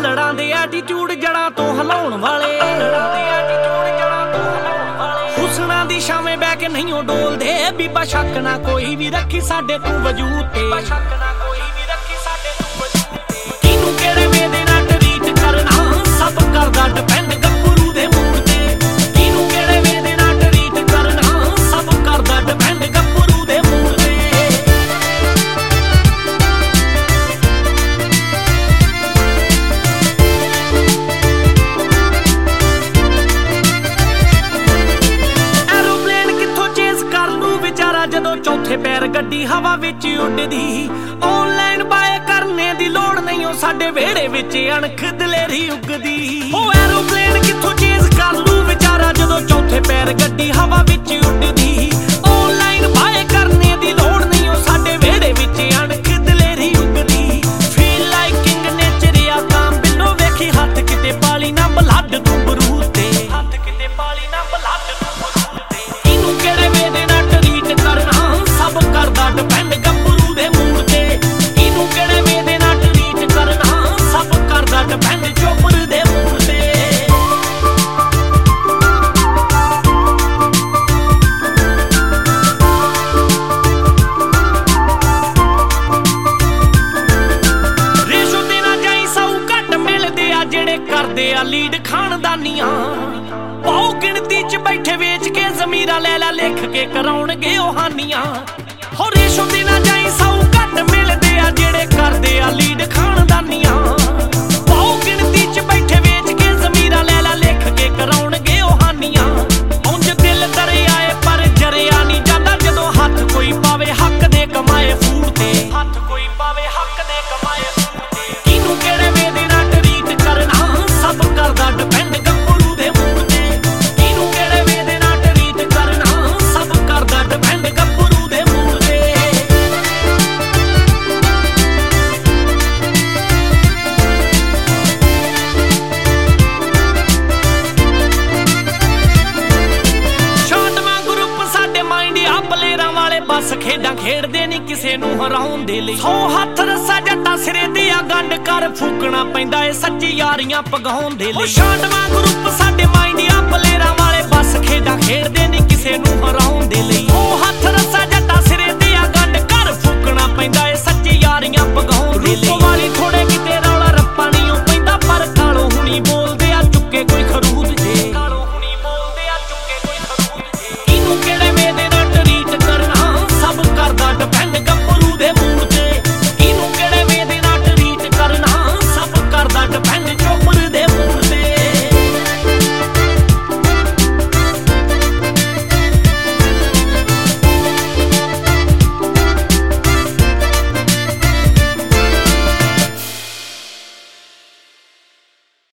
ਲੜਾਂ ਦੇ ਐਟੀਟਿਊਡ ਜੜਾਂ ਤੋਂ ਹਿਲਾਉਣ ਵਾਲੇ ਹੁਸਨਾਂ ਦੀ ਛਾਵੇਂ ਬਹਿ ਕੇ ਨਹੀਂ ਉਹ ਡੋਲਦੇ ਬੀਬਾ ਸ਼ੱਕ ਨਾ ਕੋਈ ਵੀ ਰੱਖੀ ਸਾਡੇ ਤੂੰ ਵਜੂਦ ਤੇ ਕਿਹਨੂੰ ਕਿਹੜੇ ਵੇ ਦੇ ਨਾਲ ਟਰੀਟ ਕਰਨਾ ਸਭ ਕਰਦਾ ਡਿਪੈਂਡ ਗੱਭਰੂ ਦੇ ਮੂਡ ਤੇ ਕਿਹਨੂੰ ਕਿਹੜੇ ਵੇ ਦੇ ਨਾਲ ਟਰੀਟ ਕਰਨਾ ਸਭ ਕਰਦਾ ਡਿਪੈਂਡ ਗੱਭਰੂ ਦੇ ਮੂਡ ਤੇ ਜਦੋਂ ਚੌਥੇ ਪੈਰ ਗੱਡੀ ਹਵਾ ਵਿੱਚ ਉੱਡਦੀ ਆਨਲਾਈਨ ਬਾਏ ਕਰਨੇ ਦੀ ਲੋੜ ਨਹੀਂ ਉਹ ਸਾਡੇ ਵਿਹੜੇ ਵਿੱਚ ਅਣਖ ਦਲੇਰੀ ਉੱਗਦੀ ਉਹ ਐਰੋਪਲੇਨ ਕਿੱਥੋਂ ਚੇਜ਼ ਕਰ ਲੂ ਵਿਚਾਰਾ ਜਦੋਂ ਚੌਥੇ ਪੈਰ ਗੱਡੀ ਹਵਾ ਵਿੱਚ ਉੱਡਦੀ ਆਨਲਾਈਨ ਬਾਏ ਕਰਨੇ ਦੀ ਲੋੜ ਨਹੀਂ ਉਹ ਸਾਡੇ ਵਿਹੜੇ ਵਿੱਚ ਅਣਖ ਦਲੇਰੀ ਉੱਗਦੀ ਫੀਲ ਲਾਈਕ ਕਿੰਗ ਨੇਚਰ ਆ ਤਾਂ ਬਿੱਲੋ ਵੇਖੀ ਹੱਥ ਕਿਤੇ ਪਾਲੀ ਨਾ ਬਲੱਡ ਤੂੰ ਬਰੂਦ ਤੇ ਹੱਥ ਕਿਤੇ ਪਾਲੀ ਨਾ ਬਲੱਡ ਤੂੰ ਬਰੂਦ ਤੇ ਇਹਨੂੰ ਕਿਹੜੇ ਵੇ ਦੇ ਨਾਲ ਟਰੀਟ ਕਰਨਾ ਸਭ ਕਰਦਾ ਡਿਪੈਂਡ ਗੱਭਰੂ ਦੇ ਮੂਡ ਤੇ ਇਹਨੂੰ ਕਿਹੜੇ ਵੇ ਦੇ ਨਾਲ ਟਰੀਟ ਕਰਨਾ ਸਭ ਕਰਦਾ ਡਿਪੈਂਡ ਚੋਪਰ ਦੇ ਮੂਡ ਤੇ ਰੇਸ਼ੋ ਤੇ ਨਾ ਜਾਈ ਸੌ ਘੱਟ ਮਿਲਦੇ ਆ ਜਿਹੜੇ ਕਰਦੇ ਆ ਲੀਡ ਖਾਨਦਾਨੀਆਂ ਬਹੁ ਗਿਣਤੀ ਚ ਬੈਠੇ ਵੇਚ ਕੇ ਜ਼ਮੀਰਾਂ ਲੈ ਲੈ ਲਿਖ ਕੇ ਕਰਾਉਣਗੇ ਉਹ ਹਾਨੀਆਂ ਹੋ ਰੇਸ਼ੋ ਤੇ ਨਾ ਜਾਈ ਸੌ ਘੱਟ ਮਿਲਦੇ ਆ ਜਿਹੜੇ ਕਰਦੇ ਆ ਲੀਡ ਖਾਨਦਾਨੀਆਂ ਬਹੁ ਗਿਣਤੀ ਚ ਬੈਠੇ ਵੇਚ ਕੇ ਜ਼ਮੀਰਾਂ ਲੈ ਲੈ ਲਿਖ ਕੇ ਕਰਾਉਣਗੇ ਉਹ ਹਾਨੀਆਂ ਉਂਝ ਦਿਲ ਦਰਿਆ ਏ ਪਰ ਜਰਿਆ ਨਹੀਂ ਜਾਂਦਾ ਜਦੋਂ ਹੱਥ ਕੋਈ ਪਾਵੇ ਹੱਕ ਦੇ ਕਮਾਏ ਫੂਡ ਤੇ ਹੱਥ ਕੋਈ ਪਾਵੇ ਹੱਕ ਦੇ ਕਮਾਏ ਫੂਡ ਤੇ ਕਿਹਨੂੰ ਕਿਹੜੇ ਵੇ ਦੇ ਨਾਲ ਟਰੀਟ ਕਰਨਾ ਸਭ ਕਰਦਾ ਡਿਪੈਂਡ ਗੱਭਰੂ ਦੇ ਮੂਡ ਤੇ ਕਿਹਨੂੰ ਕਿਹੜੇ ਵੇ ਦੇ ਨਾਲ ਟਰੀਟ ਕਰਨਾ ਸਭ ਕਰਦਾ ਡਿਪੈਂਡ ਗੱਭਰੂ ਦੇ ਮੂਡ ਤੇ ਸ਼ਾਂਟਵਾਂ ਗਰੁੱਪ ਸਾਡੇ ਮਾਈਂਡ ਆ ਪਲੇਅਰਾਂ ਵਾਲੇ ਬਸ ਖੇਡਾਂ ਖੇਡਦੇ ਨਹੀਂ ਕਿਸੇ ਨੂੰ ਹਰਾਉਣ ਦੇ ਲਈ 100 ਹੱਥ ਰੱਸਾ ਜੱਟਾਂ ਸਿਰੇ ਤੇ ਆ ਗੰਢ ਕਰ ਫੂਕਣਾ ਪੈਂਦਾ ਏ ਸੱਚੀ ਯਾਰੀਆਂ ਪਗਾਉਣ ਦੇ ਲਈ ਸ਼ਾਂਟਵਾਂ ਗਰੁੱਪ ਸਾਡੇ ਮਾਈਂਡ ਆ ਪਲੇਅਰਾਂ ਵਾਲੇ ਬਸ ਖੇਡਾਂ ਖੇਡਦੇ ਨਹੀਂ ਕਿਸੇ ਨੂੰ ਹਰਾਉਣ ਦੇ ਲਈ 100 ਹੱਥ ਰੱਸਾ ਜੱਟਾਂ ਸਿਰੇ ਤੇ ਆ ਗੰਢ ਕਰ ਫੂਕਣਾ ਪੈਂਦਾ ਏ ਸੱਚੀ ਯਾਰੀਆਂ ਪਗਾਉਣ ਦੇ ਲਈ ਵਾਲੀ ਥੋੜੇ ਕਿਤੇ